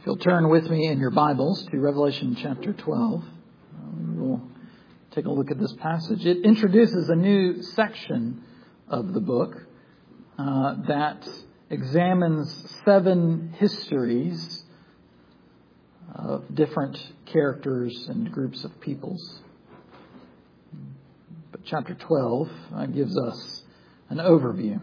If you'll turn with me in your Bibles to Revelation chapter 12, we'll take a look at this passage. It introduces a new section of the book that examines 7 histories of different characters and groups of peoples. But chapter 12 gives us an overview.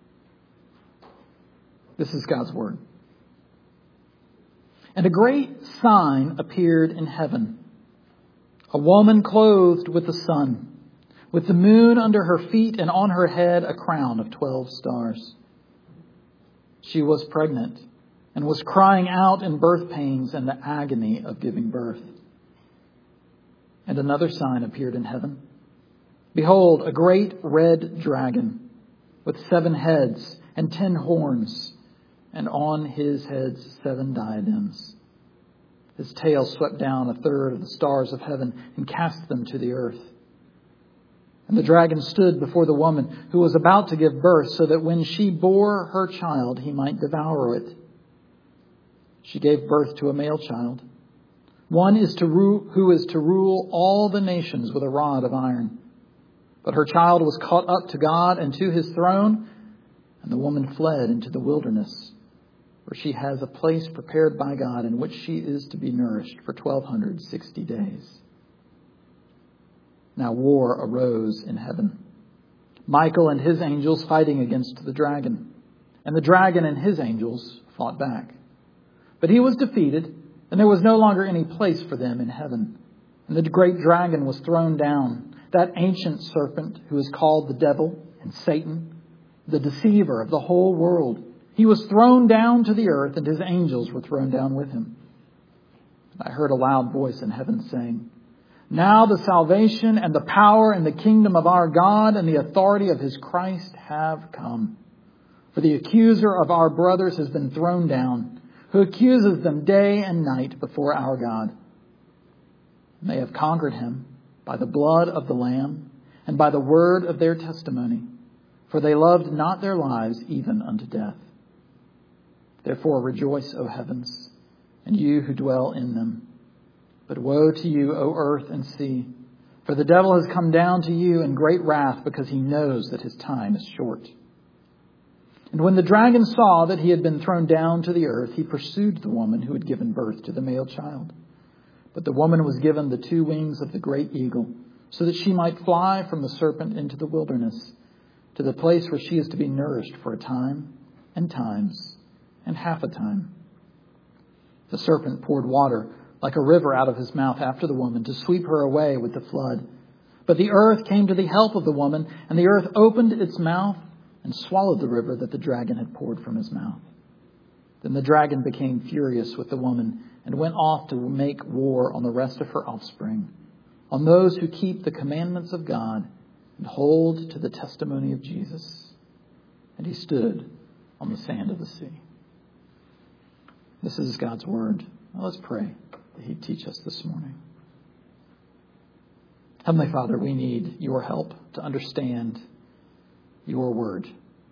This is God's Word. And a great sign appeared in heaven. A woman clothed with the sun, with the moon under her feet, and on her head a crown of 12 stars. She was pregnant and was crying out in birth pains and the agony of giving birth. And another sign appeared in heaven. Behold, a great red dragon with 7 heads and 10 horns, and on his heads 7 diadems. His tail swept down 1/3 of the stars of heaven and cast them to the earth. And the dragon stood before the woman who was about to give birth, so that when she bore her child, he might devour it. She gave birth to a male child. One is who is to rule all the nations with a rod of iron. But her child was caught up to God and to his throne, and the woman fled into the wilderness, where she has a place prepared by God in which she is to be nourished for 1260 days. Now war arose in heaven. Michael and his angels fighting against the dragon. And the dragon and his angels fought back. But he was defeated, and there was no longer any place for them in heaven. And the great dragon was thrown down, that ancient serpent who is called the devil and Satan, the deceiver of the whole world. He was thrown down to the earth, and his angels were thrown down with him. I heard a loud voice in heaven saying, "Now the salvation and the power and the kingdom of our God and the authority of his Christ have come. For the accuser of our brothers has been thrown down, who accuses them day and night before our God. And they have conquered him by the blood of the Lamb and by the word of their testimony, for they loved not their lives even unto death. Therefore rejoice, O heavens, and you who dwell in them. But woe to you, O earth and sea, for the devil has come down to you in great wrath, because he knows that his time is short." And when the dragon saw that he had been thrown down to the earth, he pursued the woman who had given birth to the male child. But the woman was given the 2 wings of the great eagle, so that she might fly from the serpent into the wilderness, to the place where she is to be nourished for a time and times and half a time. The serpent poured water like a river out of his mouth after the woman, to sweep her away with the flood. But the earth came to the help of the woman, and the earth opened its mouth and swallowed the river that the dragon had poured from his mouth. Then the dragon became furious with the woman and went off to make war on the rest of her offspring, on those who keep the commandments of God and hold to the testimony of Jesus. And he stood on the sand of the sea. This is God's word. Now let's pray that he'd teach us this morning. Heavenly Father, we need your help to understand your word.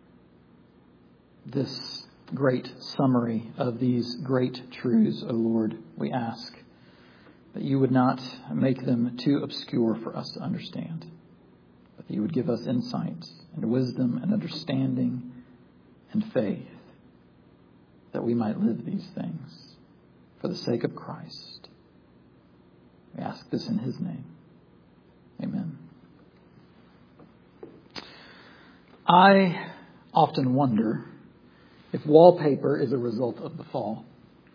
This great summary of these great truths, O Lord, we ask that you would not make them too obscure for us to understand, but that you would give us insight and wisdom and understanding and faith, that we might live these things for the sake of Christ. We ask this in his name. Amen. I often wonder if wallpaper is a result of the fall.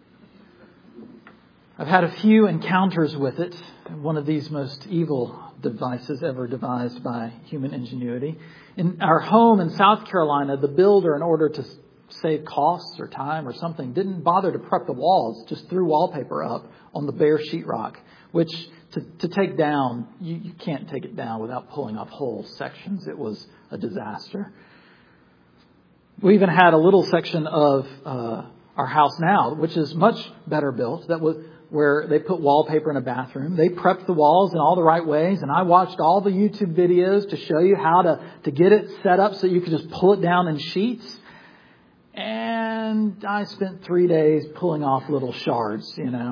I've had a few encounters with it, one of these most evil devices ever devised by human ingenuity. In our home in South Carolina, the builder, in order to save costs or time or something, didn't bother to prep the walls, just threw wallpaper up on the bare sheetrock, which to take down, you can't take it down without pulling off whole sections. It was a disaster. We even had a little section of our house now, which is much better built, that was where they put wallpaper in a bathroom. They prepped the walls in all the right ways, and I watched all the YouTube videos to show you how to get it set up so you could just pull it down in sheets. And and I spent 3 days pulling off little shards,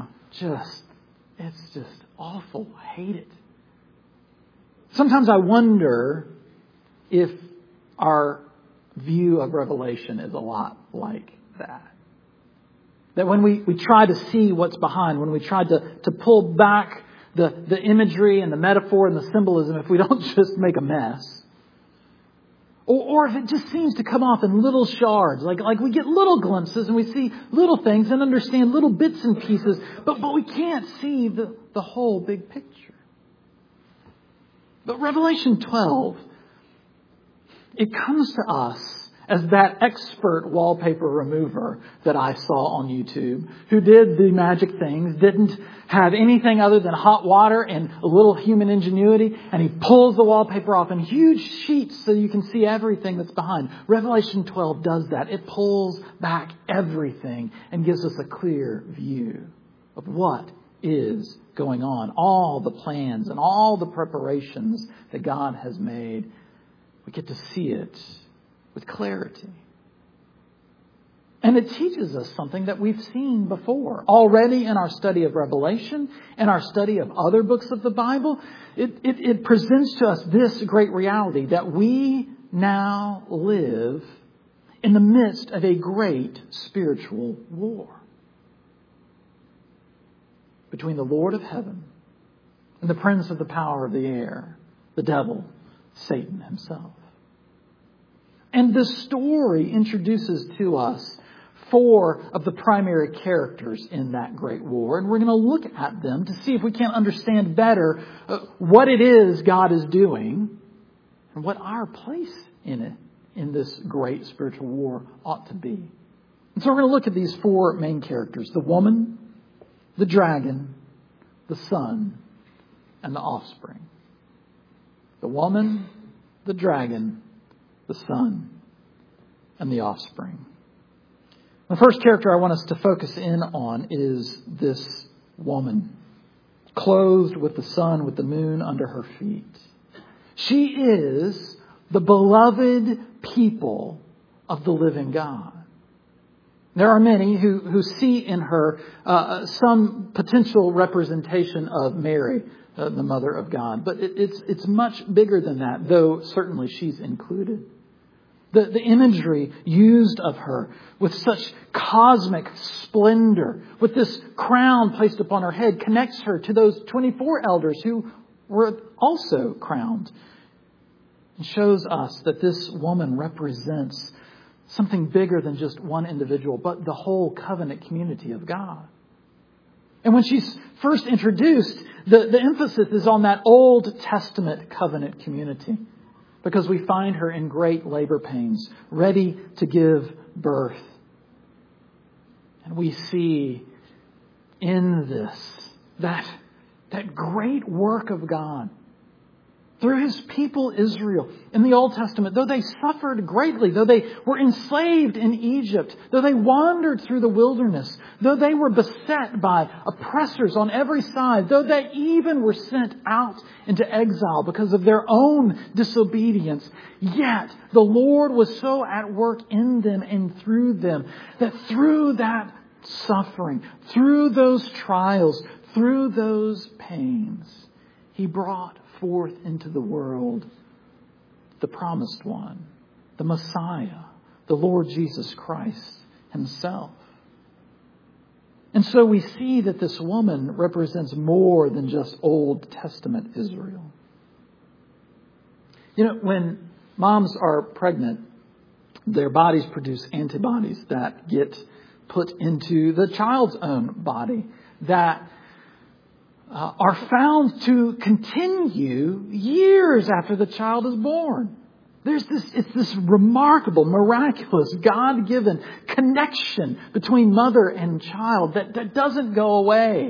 It's just awful. I hate it. Sometimes I wonder if our view of Revelation is a lot like that. That when we try to see what's behind, when we try to pull back the imagery and the metaphor and the symbolism, if we don't just make a mess, or if it just seems to come off in little shards, like we get little glimpses and we see little things and understand little bits and pieces, but we can't see the whole big picture. But Revelation 12, it comes to us as that expert wallpaper remover that I saw on YouTube, who did the magic things, didn't have anything other than hot water and a little human ingenuity, and he pulls the wallpaper off in huge sheets so you can see everything that's behind. Revelation 12 does that. It pulls back everything and gives us a clear view of what is going on. All the plans and all the preparations that God has made. We get to see it with clarity. And it teaches us something that we've seen before. Already in our study of Revelation and our study of other books of the Bible, it presents to us this great reality that we now live in the midst of a great spiritual war between the Lord of heaven and the prince of the power of the air, the devil, Satan himself. And the story introduces to us 4 of the primary characters in that great war. And we're going to look at them to see if we can understand better what it is God is doing and what our place in it, in this great spiritual war, ought to be. And so we're going to look at these 4 main characters: the woman, the dragon, the son, and the offspring. The woman, the dragon, the son, and the offspring. The first character I want us to focus in on is this woman, clothed with the sun, with the moon under her feet. She is the beloved people of the living God. There are many who see in her some potential representation of Mary, the mother of God. But it's much bigger than that, though certainly she's included. The imagery used of her with such cosmic splendor, with this crown placed upon her head, connects her to those 24 elders who were also crowned. And shows us that this woman represents something bigger than just one individual, but the whole covenant community of God. And when she's first introduced, the emphasis is on that Old Testament covenant community, because we find her in great labor pains, ready to give birth. And we see in this that great work of God through His people Israel in the Old Testament. Though they suffered greatly, though they were enslaved in Egypt, though they wandered through the wilderness, though they were beset by oppressors on every side, though they even were sent out into exile because of their own disobedience, yet the Lord was so at work in them and through them that through that suffering, through those trials, through those pains, He brought forth into the world the promised one, the Messiah, the Lord Jesus Christ Himself. And so we see that this woman represents more than just Old Testament Israel. When moms are pregnant, their bodies produce antibodies that get put into the child's own body that are found to continue years after the child is born. It's this remarkable, miraculous, God-given connection between mother and child that doesn't go away.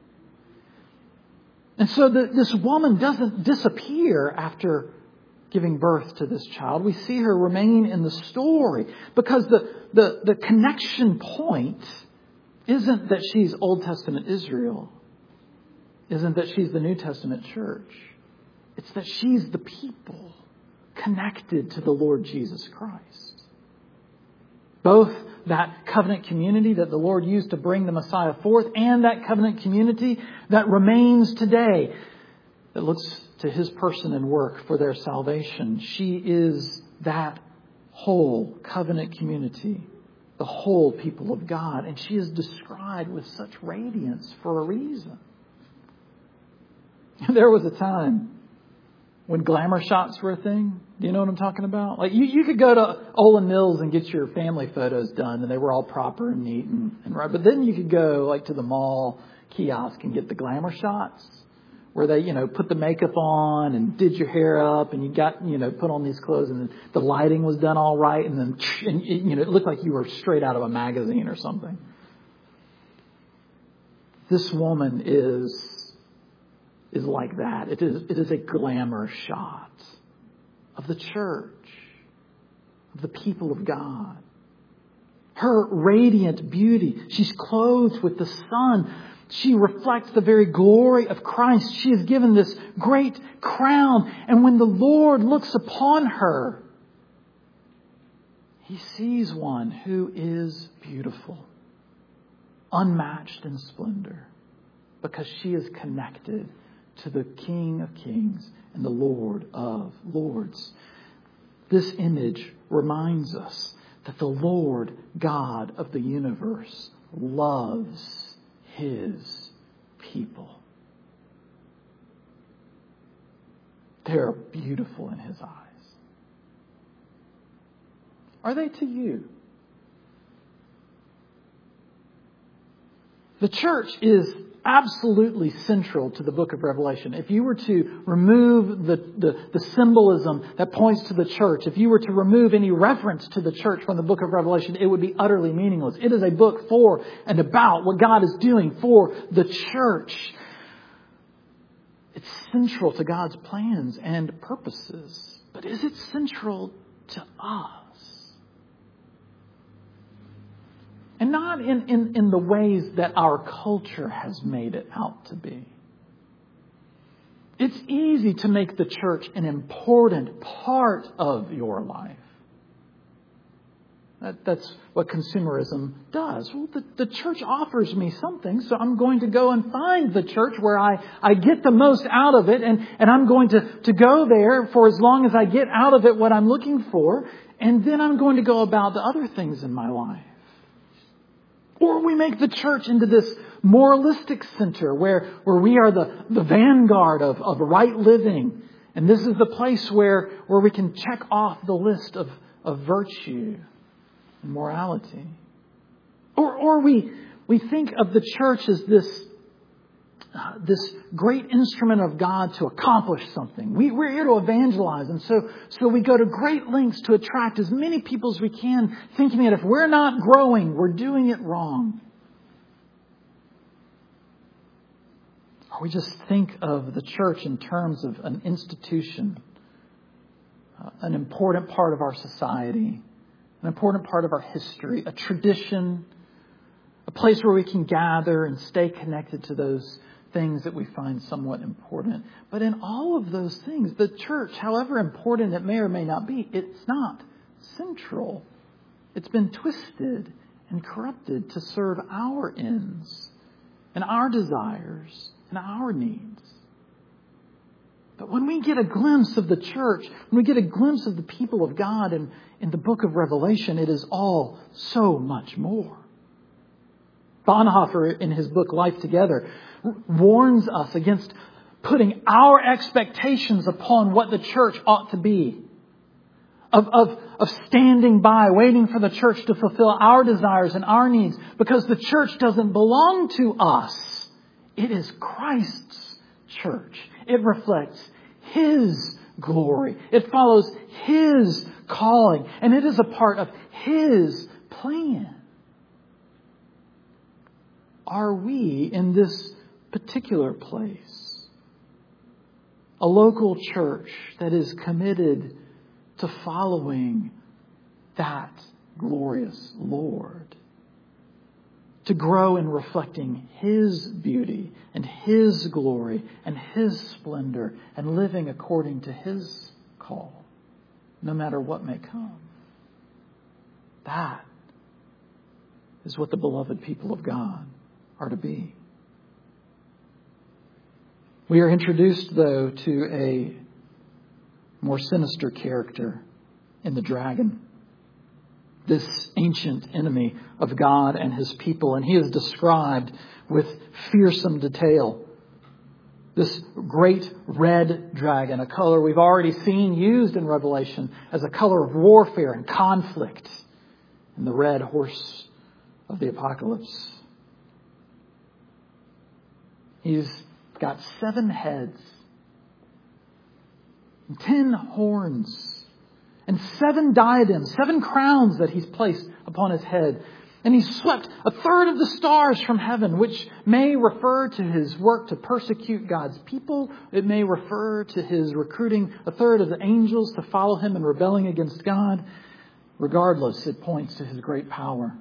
And so this woman doesn't disappear after giving birth to this child. We see her remain in the story because the connection point isn't that she's Old Testament Israel. Isn't that she's the New Testament church. It's that she's the people connected to the Lord Jesus Christ. Both that covenant community that the Lord used to bring the Messiah forth and that covenant community that remains today, that looks to His person and work for their salvation. She is that whole covenant community, the whole people of God. And she is described with such radiance for a reason. There was a time when glamour shots were a thing. Do you know what I'm talking about? Like you could go to Olin Mills and get your family photos done, and they were all proper and neat and right. But then you could go like to the mall kiosk and get the glamour shots, where they, put the makeup on and did your hair up, and you got, put on these clothes, and then the lighting was done all right, and then, it looked like you were straight out of a magazine or something. This woman is like that. It is a glamour shot of the church, of the people of God. Her radiant beauty. She's clothed with the sun. She reflects the very glory of Christ. She is given this great crown. And when the Lord looks upon her, He sees one who is beautiful, unmatched in splendor, because she is connected to the King of Kings and the Lord of Lords. This image reminds us that the Lord God of the universe loves His people. They are beautiful in His eyes. Are they to you? The church is absolutely central to the book of Revelation. If you were to remove the symbolism that points to the church, if you were to remove any reference to the church from the book of Revelation, it would be utterly meaningless. It is a book for and about what God is doing for the church. It's central to God's plans and purposes. But is it central to us? And not in the ways that our culture has made it out to be. It's easy to make the church an important part of your life. That's what consumerism does. Well, the church offers me something, so I'm going to go and find the church where I get the most out of it, and I'm going to go there for as long as I get out of it what I'm looking for, and then I'm going to go about the other things in my life. Or we make the church into this moralistic center where we are the vanguard of right living. And this is the place where we can check off the list of virtue and morality. Or we think of the church as this great instrument of God to accomplish something. We're here to evangelize. And so we go to great lengths to attract as many people as we can, thinking that if we're not growing, we're doing it wrong. Or we just think of the church in terms of an institution, an important part of our society, an important part of our history, a tradition, a place where we can gather and stay connected to those things that we find somewhat important. But in all of those things, the church, however important it may or may not be, it's not central. It's been twisted and corrupted to serve our ends and our desires and our needs. But when we get a glimpse of the church, when we get a glimpse of the people of God in the book of Revelation, it is all so much more. Bonhoeffer, in his book Life Together, warns us against putting our expectations upon what the church ought to be. Of standing by, waiting for the church to fulfill our desires and our needs. Because the church doesn't belong to us. It is Christ's church. It reflects His glory. It follows His calling. And it is a part of His plan. Are we in this particular place a local church that is committed to following that glorious Lord? To grow in reflecting His beauty and His glory and His splendor and living according to His call, no matter what may come. That is what the beloved people of God are to be. We are introduced, though, to a more sinister character in the dragon, this ancient enemy of God and His people. And he is described with fearsome detail. This great red dragon, a color we've already seen used in Revelation as a color of warfare and conflict, and the red horse of the apocalypse. He's got 7 heads, 10 horns, and 7 diadems, 7 crowns that He's placed upon His head. And He's swept a third of the stars from heaven, which may refer to His work to persecute God's people. It may refer to His recruiting a third of the angels to follow Him in rebelling against God. Regardless, it points to His great power.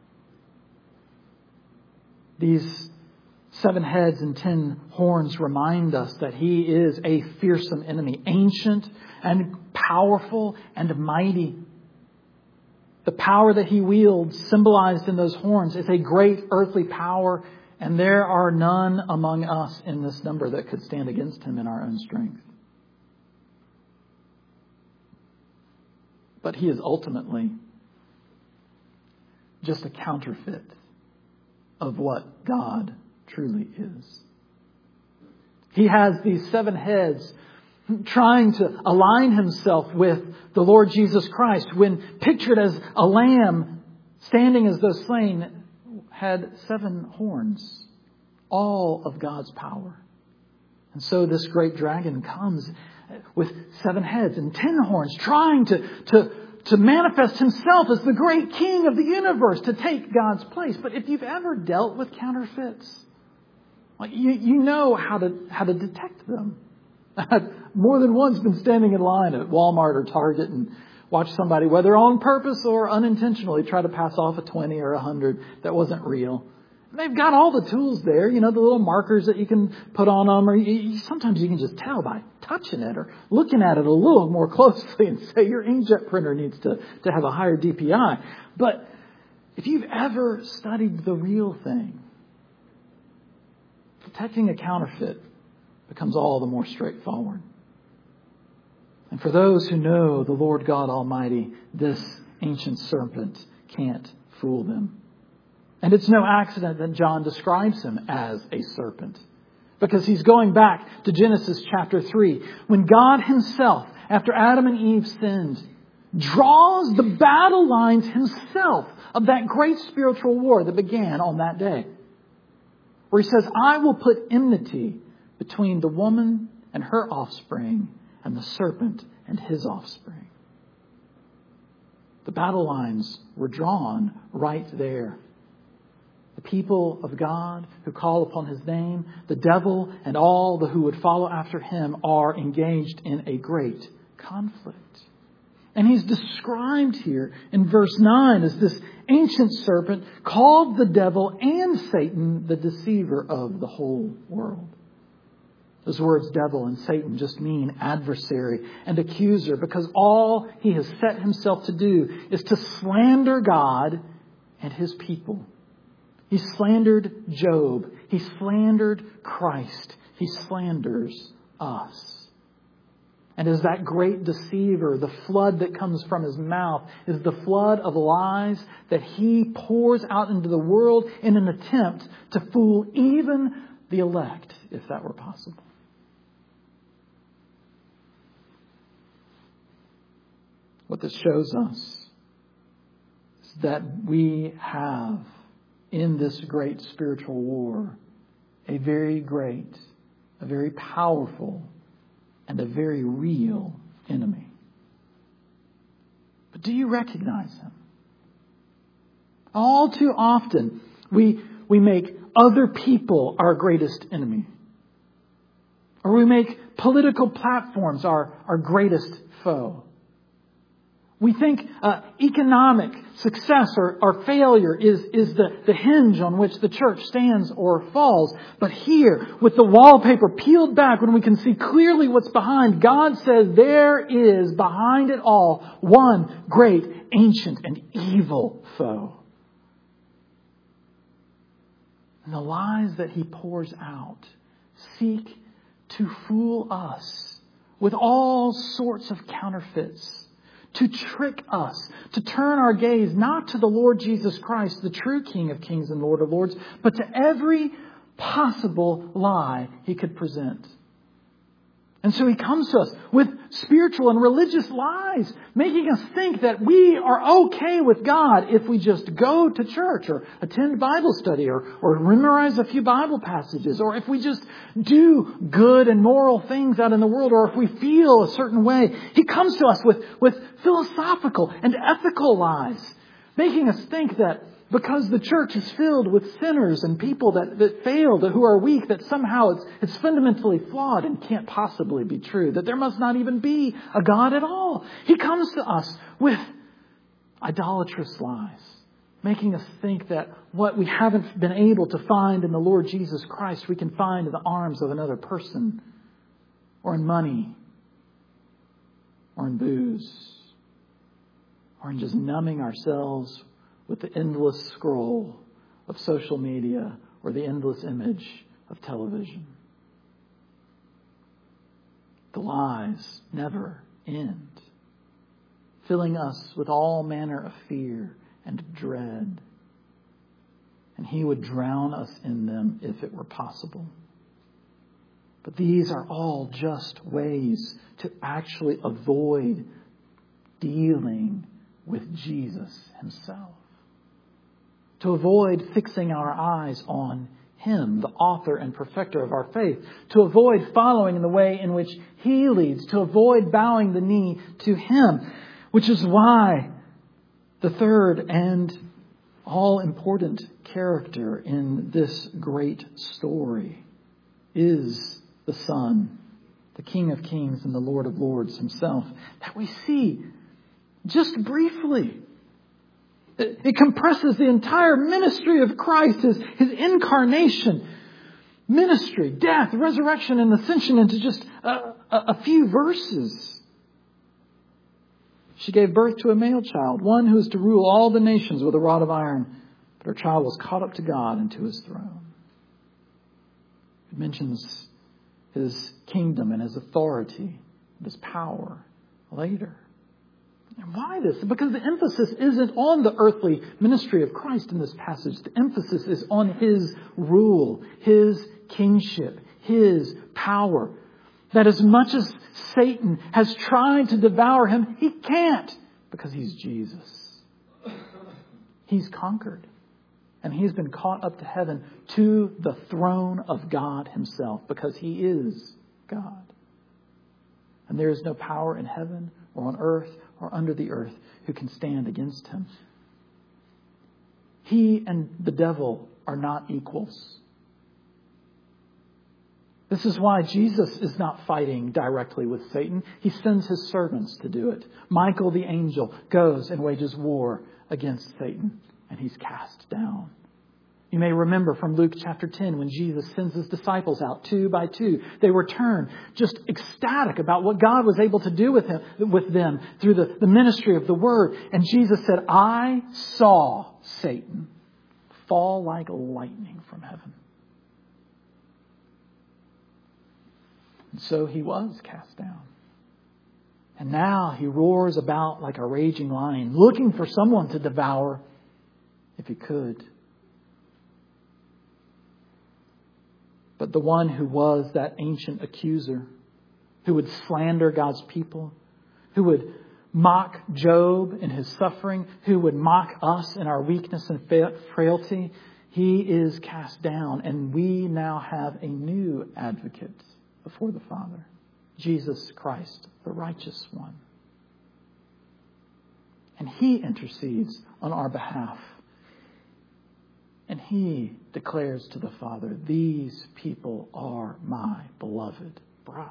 These 7 heads and 10 horns remind us that He is a fearsome enemy, ancient and powerful and mighty. The power that He wields, symbolized in those horns, is a great earthly power, and there are none among us in this number that could stand against Him in our own strength. But He is ultimately just a counterfeit of what God truly is. He has these 7 heads, trying to align Himself with the Lord Jesus Christ, when pictured as a lamb standing as though slain, had 7 horns, all of God's power. And so this great dragon comes with 7 heads and 10 horns, trying to manifest himself as the great king of the universe, to take God's place. But if you've ever dealt with counterfeits, you know how to detect them. I've more than once been standing in line at Walmart or Target and watched somebody, whether on purpose or unintentionally, try to pass off a 20 or 100 that wasn't real. And they've got all the tools there, the little markers that you can put on them, or sometimes you can just tell by touching it or looking at it a little more closely and say your inkjet printer needs to have a higher DPI. But if you've ever studied the real thing, detecting a counterfeit becomes all the more straightforward. And for those who know the Lord God Almighty, this ancient serpent can't fool them. And it's no accident that John describes him as a serpent, because he's going back to Genesis chapter 3, when God Himself, after Adam and Eve sinned, draws the battle lines Himself of that great spiritual war that began on that day, where He says, I will put enmity between the woman and her offspring and the serpent and his offspring. The battle lines were drawn right there. The people of God who call upon His name, the devil and all who would follow after him, are engaged in a great conflict. And He's described here in verse 9 as this ancient serpent called the devil and Satan, the deceiver of the whole world. Those words, devil and Satan, just mean adversary and accuser, because all he has set himself to do is to slander God and His people. He slandered Job. He slandered Christ. He slanders us. And as that great deceiver, the flood that comes from his mouth is the flood of lies that he pours out into the world in an attempt to fool even the elect, if that were possible. What this shows us is that we have in this great spiritual war a very great, a very powerful, and a very real enemy. But do you recognize him? All too often, we make other people our greatest enemy. Or we make political platforms our greatest foe. We think economic success or failure is the hinge on which the church stands or falls. But here, with the wallpaper peeled back, when we can see clearly what's behind, God says there is behind it all one great, ancient, and evil foe. And the lies that he pours out seek to fool us with all sorts of counterfeits, to trick us, to turn our gaze not to the Lord Jesus Christ, the true King of Kings and Lord of Lords, but to every possible lie he could present. And so he comes to us with spiritual and religious lies, making us think that we are okay with God if we just go to church or attend Bible study or memorize a few Bible passages, or if we just do good and moral things out in the world, or if we feel a certain way. He comes to us with philosophical and ethical lies, making us think that because the church is filled with sinners and people that failed, who are weak, that somehow it's fundamentally flawed and can't possibly be true, that there must not even be a God at all. He comes to us with idolatrous lies, making us think that what we haven't been able to find in the Lord Jesus Christ, we can find in the arms of another person, or in money, or in booze, or in just numbing ourselves with the endless scroll of social media or the endless image of television. The lies never end, filling us with all manner of fear and dread. And he would drown us in them if it were possible. But these are all just ways to actually avoid dealing with Jesus himself. To avoid fixing our eyes on him, the author and perfecter of our faith. To avoid following in the way in which he leads. To avoid bowing the knee to him. Which is why the third and all-important character in this great story is the Son, the King of Kings and the Lord of Lords himself, that we see just briefly. It compresses the entire ministry of Christ, his incarnation, ministry, death, resurrection, and ascension into just a few verses. She gave birth to a male child, one who is to rule all the nations with a rod of iron. But her child was caught up to God and to his throne. It mentions his kingdom and his authority, and his power later. And why this? Because the emphasis isn't on the earthly ministry of Christ in this passage. The emphasis is on his rule, his kingship, his power. That as much as Satan has tried to devour him, he can't, because he's Jesus. He's conquered. And he's been caught up to heaven to the throne of God himself, because he is God. And there is no power in heaven or on earth or under the earth who can stand against him. He and the devil are not equals. This is why Jesus is not fighting directly with Satan. He sends his servants to do it. Michael the angel goes and wages war against Satan, and he's cast down. You may remember from Luke chapter 10 when Jesus sends his disciples out 2 by 2. They return just ecstatic about what God was able to do with them through the ministry of the word. And Jesus said, I saw Satan fall like lightning from heaven. And so he was cast down. And now he roars about like a raging lion, looking for someone to devour if he could. But the one who was that ancient accuser, who would slander God's people, who would mock Job in his suffering, who would mock us in our weakness and frailty, he is cast down. And we now have a new advocate before the Father, Jesus Christ, the righteous one. And he intercedes on our behalf. And he declares to the Father, these people are my beloved bride.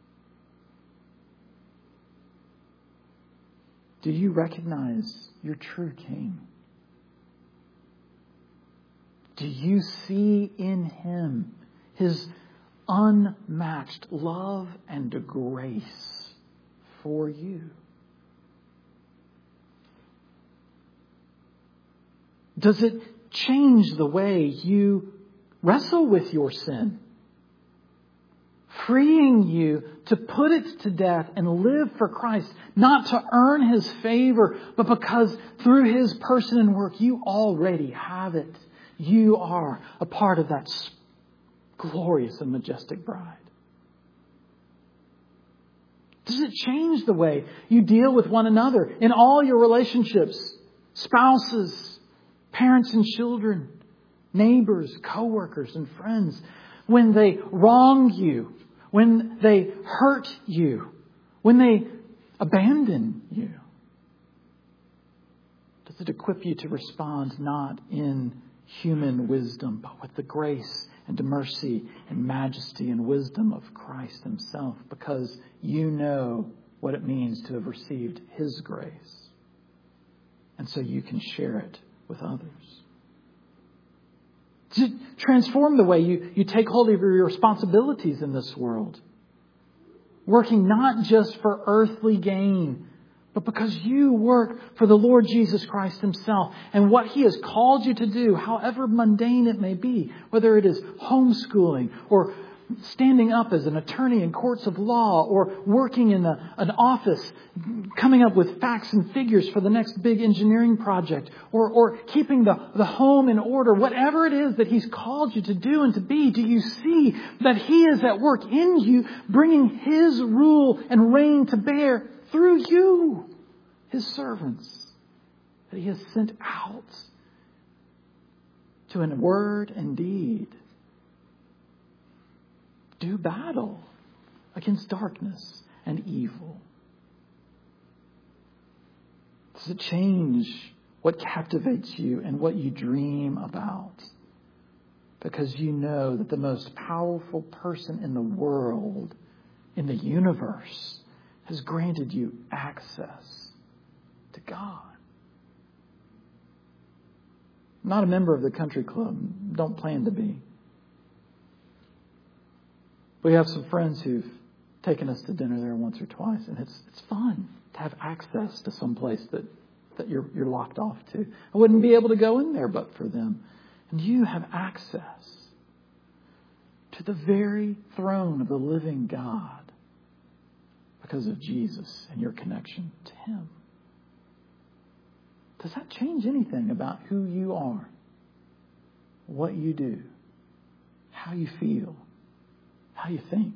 Do you recognize your true King? Do you see in him his unmatched love and grace for you? Does it change the way you wrestle with your sin, freeing you to put it to death and live for Christ, not to earn His favor, but because through His person and work, you already have it. You are a part of that glorious and majestic bride. Does it change the way you deal with one another in all your relationships? Spouses, parents and children, neighbors, co-workers and friends. When they wrong you, when they hurt you, when they abandon you. Does it equip you to respond not in human wisdom, but with the grace and mercy and majesty and wisdom of Christ Himself, because you know what it means to have received His grace. And so you can share it with others. To transform the way you take hold of your responsibilities in this world. Working not just for earthly gain, but because you work for the Lord Jesus Christ Himself and what He has called you to do, however mundane it may be, whether it is homeschooling or standing up as an attorney in courts of law or working in an office, coming up with facts and figures for the next big engineering project or keeping the home in order, whatever it is that He's called you to do and to be, do you see that He is at work in you, bringing His rule and reign to bear through you, His servants, that He has sent out to, in word and deed, do battle against darkness and evil? Does it change what captivates you and what you dream about? Because you know that the most powerful person in the world, in the universe, has granted you access to God. I'm not a member of the country club. Don't plan to be. We have some friends who've taken us to dinner there once or twice, and it's fun to have access to some place that you're locked off to. I wouldn't be able to go in there but for them. And you have access to the very throne of the living God because of Jesus and your connection to Him. Does that change anything about who you are, what you do, how you feel, how you think?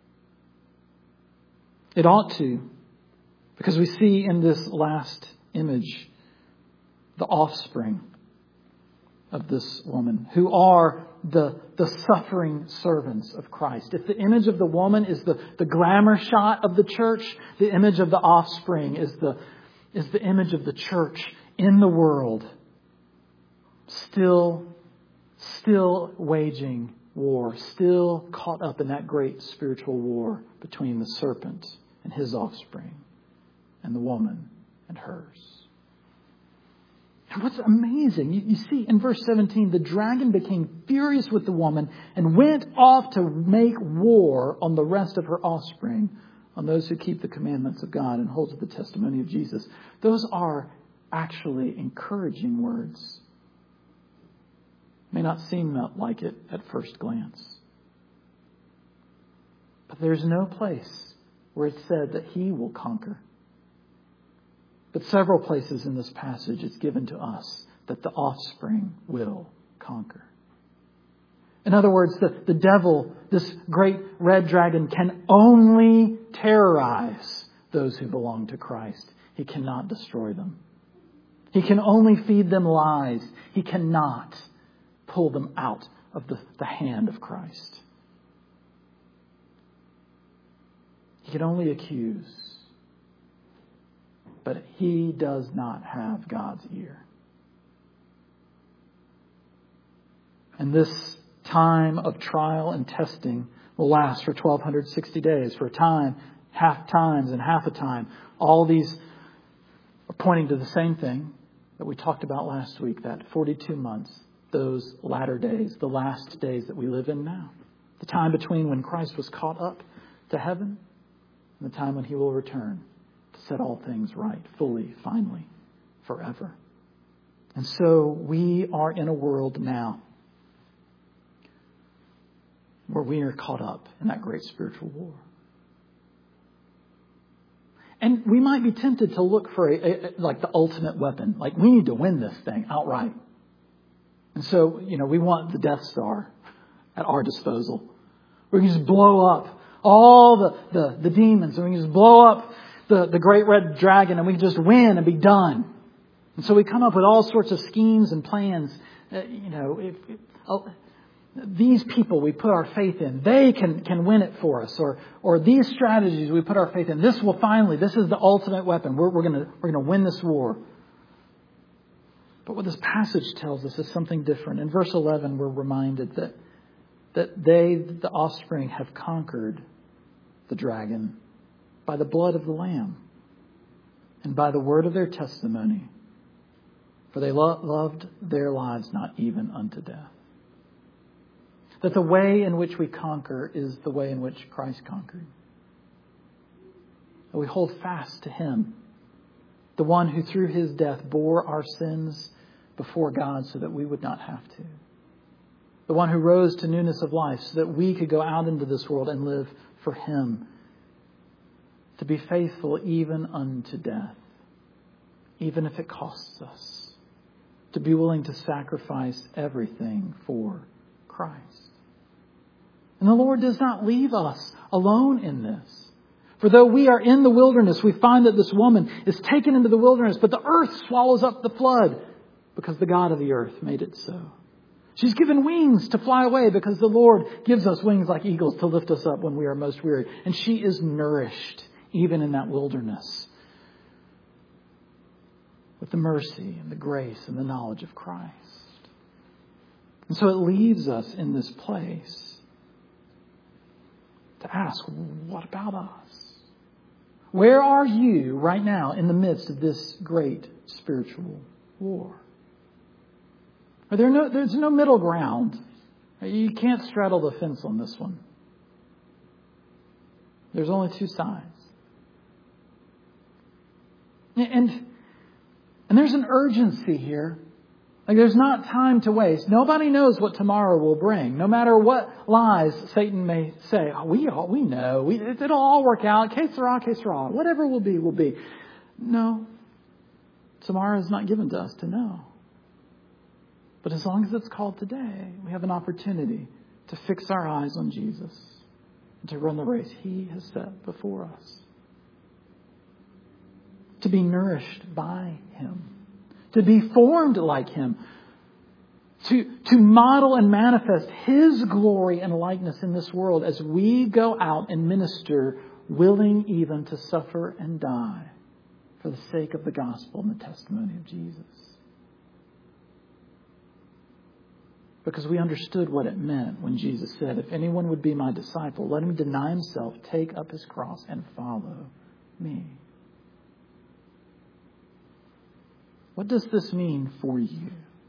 It ought to, because we see in this last image the offspring of this woman, who are the suffering servants of Christ. If the image of the woman is the glamour shot of the church, the image of the offspring is the image of the church in the world, still waging war, still caught up in that great spiritual war between the serpent and his offspring and the woman and hers. And what's amazing, you see in verse 17, the dragon became furious with the woman and went off to make war on the rest of her offspring, on those who keep the commandments of God and hold to the testimony of Jesus. Those are actually encouraging words. May not seem like it at first glance. But there's no place where it's said that he will conquer. But several places in this passage it's given to us that the offspring will conquer. In other words, the devil, this great red dragon, can only terrorize those who belong to Christ. He cannot destroy them. He can only feed them lies. He cannot pull them out of the hand of Christ. He can only accuse. But he does not have God's ear. And this time of trial and testing will last for 1,260 days. For a time, half times and half a time. All these are pointing to the same thing that we talked about last week, that 42 months, those latter days, the last days that we live in now. The time between when Christ was caught up to heaven and the time when he will return to set all things right, fully, finally, forever. And so we are in a world now where we are caught up in that great spiritual war. And we might be tempted to look for like the ultimate weapon. Like, we need to win this thing outright. And so, we want the Death Star at our disposal. We can just blow up all the demons. And we can just blow up the great red dragon. And we can just win and be done. And so we come up with all sorts of schemes and plans. These people we put our faith in, they can win it for us. Or these strategies we put our faith in. This is the ultimate weapon. We're going to win this war. But what this passage tells us is something different. In verse 11, we're reminded that they, the offspring, have conquered the dragon by the blood of the Lamb and by the word of their testimony. For they loved their lives not even unto death. That the way in which we conquer is the way in which Christ conquered. That we hold fast to Him, the one who through His death bore our sins before God so that we would not have to. The one who rose to newness of life so that we could go out into this world and live for Him. To be faithful even unto death, even if it costs us. To be willing to sacrifice everything for Christ. And the Lord does not leave us alone in this. For though we are in the wilderness, we find that this woman is taken into the wilderness, but the earth swallows up the flood because the God of the earth made it so. She's given wings to fly away because the Lord gives us wings like eagles to lift us up when we are most weary. And she is nourished even in that wilderness with the mercy and the grace and the knowledge of Christ. And so it leaves us in this place to ask, what about us? Where are you right now in the midst of this great spiritual war? There's no middle ground. You can't straddle the fence on this one. There's only two sides. And there's an urgency here. Like, there's not time to waste. Nobody knows what tomorrow will bring. No matter what lies Satan may say. Oh, we know. It'll all work out. Que sera. Whatever will be, will be. No. Tomorrow is not given to us to know. But as long as it's called today, we have an opportunity to fix our eyes on Jesus and to run the race He has set before us. To be nourished by Him. To be formed like Him. To model and manifest His glory and likeness in this world as we go out and minister, willing even to suffer and die for the sake of the gospel and the testimony of Jesus. Because we understood what it meant when Jesus said, if anyone would be my disciple, let him deny himself, take up his cross, and follow me. What does this mean for you?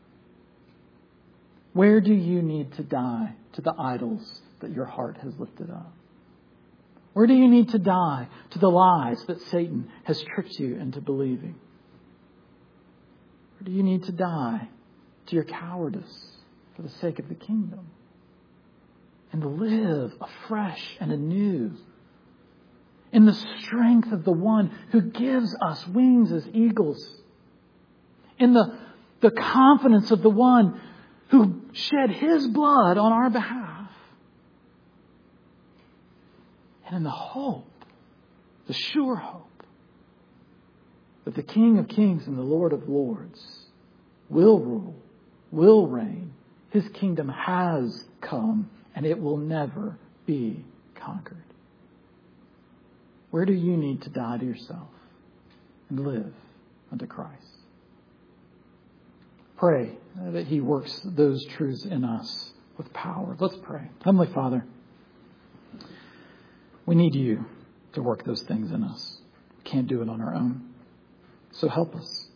Where do you need to die to the idols that your heart has lifted up? Where do you need to die to the lies that Satan has tricked you into believing? Where do you need to die to your cowardice for the sake of the kingdom? And live afresh and anew in the strength of the one who gives us wings as eagles. In the confidence of the one who shed His blood on our behalf. And in the hope, the sure hope, that the King of Kings and the Lord of Lords will rule, will reign. His kingdom has come and it will never be conquered. Where do you need to die to yourself and live unto Christ? Pray that He works those truths in us with power. Let's pray. Heavenly Father, we need You to work those things in us. We can't do it on our own. So help us.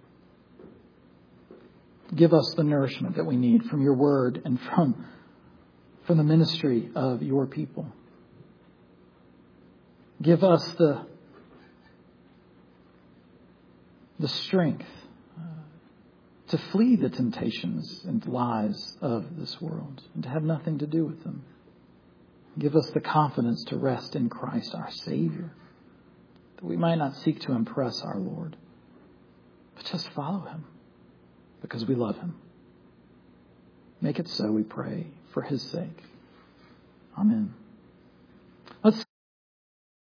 Give us the nourishment that we need from Your word and from the ministry of Your people. Give us the strength to flee the temptations and lies of this world and to have nothing to do with them. Give us the confidence to rest in Christ, our Savior, that we might not seek to impress our Lord, but just follow Him because we love Him. Make it so, we pray, for His sake. Amen. Let's